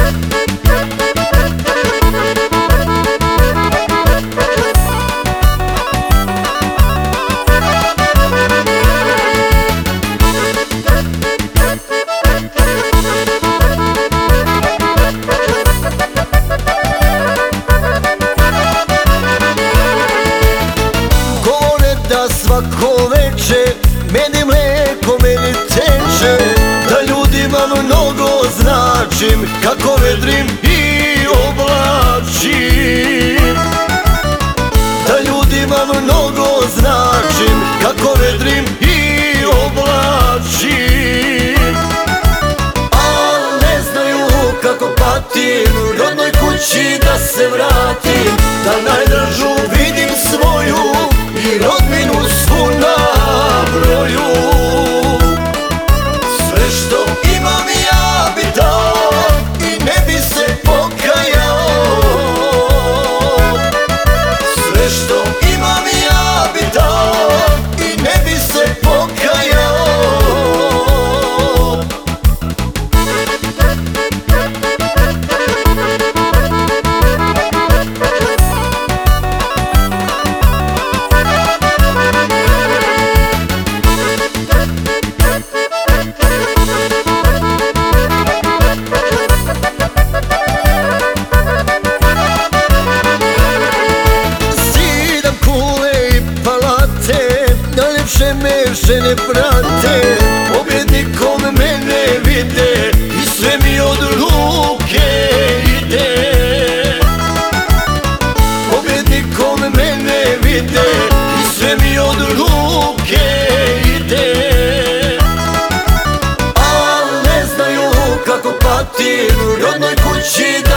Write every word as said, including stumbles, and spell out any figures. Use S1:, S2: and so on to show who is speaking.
S1: Svako veče meni mleko, meni teče, da ljudima mnogo značim, kako vedrim i oblačim. Da ljudima mnogo značim, kako vedrim i oblačim. Al ne znaju kako patim, rodnoj kući da se vratim, da najdražu vidim svoju i rodbinu svu na broju. Sve što imam ja bi dao i ne bi se pokajao. Sve što imam ja bi dao i ne bi se pokajao. Me žene prate, pobjednikom mene vide i sve mi od ruke ide. Pobjednikom mene vide i sve mi od ruke ide. Al ne znaju kako patim, rodnoj kući